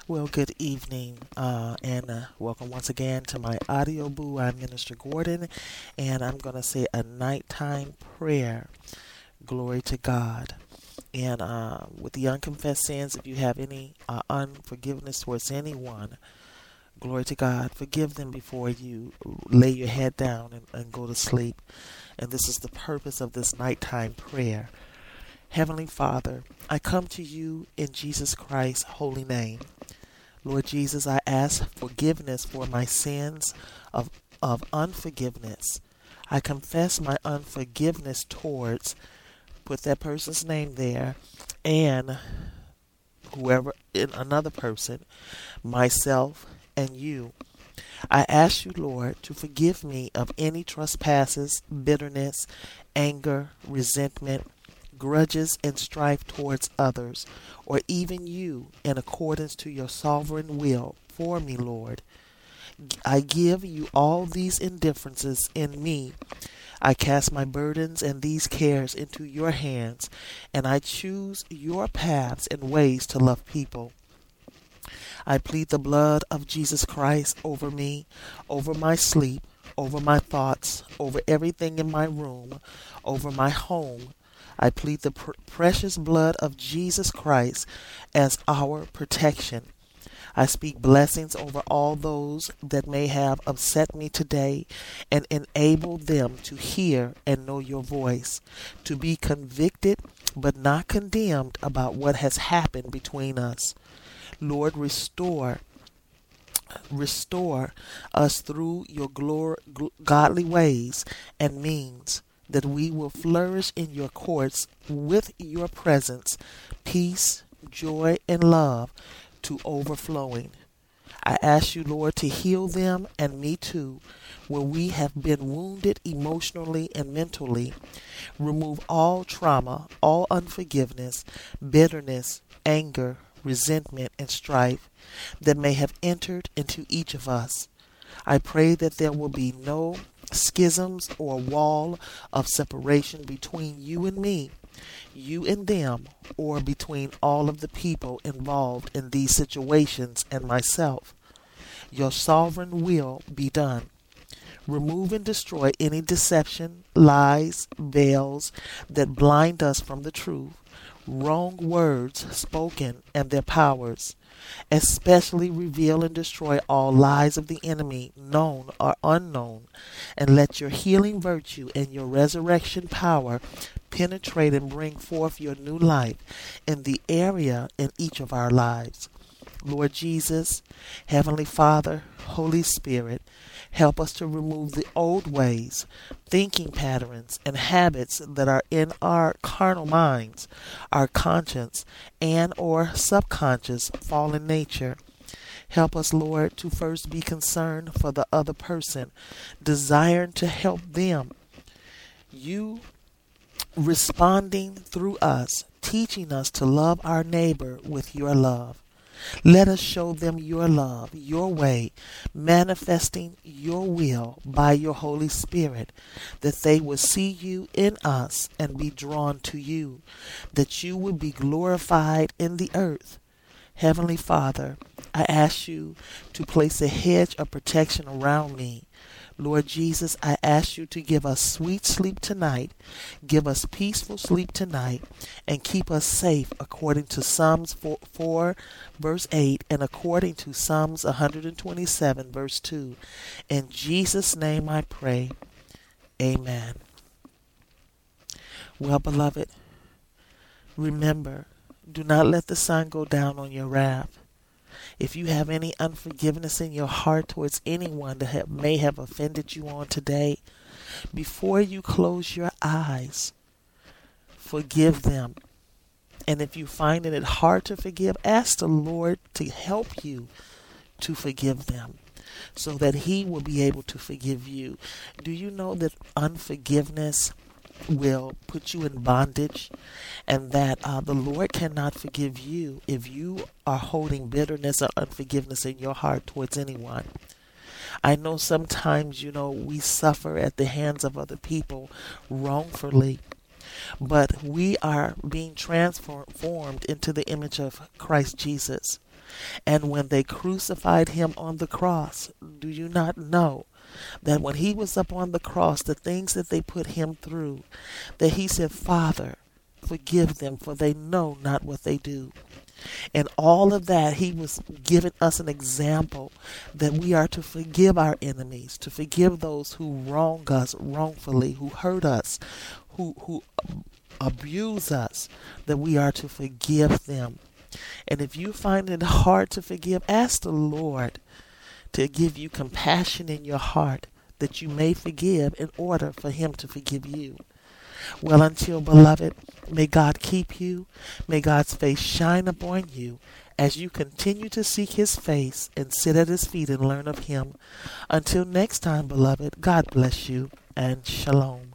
Well, good evening, and welcome once again to my audio boo. I'm Minister Gordon, and I'm going to say a nighttime prayer. Glory to God. And with the unconfessed sins, if you have any unforgiveness towards anyone, glory to God, forgive them before you lay your head down and go to sleep. And this is the purpose of this nighttime prayer. Heavenly Father, I come to you in Jesus Christ's holy name. Lord Jesus, I ask forgiveness for my sins of unforgiveness. I confess my unforgiveness towards, put that person's name there, and whoever, in another person, myself, and you. I ask you, Lord, to forgive me of any trespasses, bitterness, anger, resentment, grudges, and strife towards others, or even you, in accordance to your sovereign will for me, Lord. I give you all these indifferences in me. I cast my burdens and these cares into your hands, and I choose your paths and ways to love people. I plead the blood of Jesus Christ over me, over my sleep, over my thoughts, over everything in my room, over my home. I plead the precious blood of Jesus Christ as our protection. I speak blessings over all those that may have upset me today and enable them to hear and know your voice, to be convicted but not condemned about what has happened between us. Lord, restore us through your godly ways and means, that we will flourish in your courts with your presence, peace, joy, and love to overflowing. I ask you, Lord, to heal them and me too, where we have been wounded emotionally and mentally. Remove all trauma, all unforgiveness, bitterness, anger, resentment, and strife that may have entered into each of us. I pray that there will be no schisms or wall of separation between you and me, you and them, or between all of the people involved in these situations and myself. Your sovereign will be done. Remove and destroy any deception, lies, veils that blind us from the truth, wrong words spoken and their powers. Especially reveal and destroy all lies of the enemy, known or unknown, and let your healing virtue and your resurrection power penetrate and bring forth your new life in the area in each of our lives. Lord Jesus, Heavenly Father, Holy Spirit, help us to remove the old ways, thinking patterns, and habits that are in our carnal minds, our conscience, and or subconscious fallen nature. Help us, Lord, to first be concerned for the other person, desiring to help them. You responding through us, teaching us to love our neighbor with your love. Let us show them your love, your way, manifesting your will by your Holy Spirit, that they will see you in us and be drawn to you, that you would be glorified in the earth. Heavenly Father, I ask you to place a hedge of protection around me. Lord Jesus, I ask you to give us sweet sleep tonight, give us peaceful sleep tonight, and keep us safe according to Psalms 4 verse 8 and according to Psalms 127 verse 2. In Jesus' name I pray. Amen. Well, beloved, remember, do not let the sun go down on your wrath. If you have any unforgiveness in your heart towards anyone that may have offended you on today, before you close your eyes, forgive them. And if you're finding it hard to forgive, ask the Lord to help you to forgive them so that He will be able to forgive you. Do you know that unforgiveness will put you in bondage, and that the Lord cannot forgive you if you are holding bitterness or unforgiveness in your heart towards anyone? I know sometimes, we suffer at the hands of other people wrongfully, but we are being transformed into the image of Christ Jesus. And when they crucified him on the cross, do you not know that when he was up on the cross, the things that they put him through, that he said, Father, forgive them, for they know not what they do. And all of that, he was giving us an example that we are to forgive our enemies, to forgive those who wrong us wrongfully, who hurt us, who abuse us, that we are to forgive them. And if you find it hard to forgive, ask the Lord to give you compassion in your heart that you may forgive in order for him to forgive you. Well, until, beloved, may God keep you. May God's face shine upon you as you continue to seek his face and sit at his feet and learn of him. Until next time, beloved, God bless you and shalom.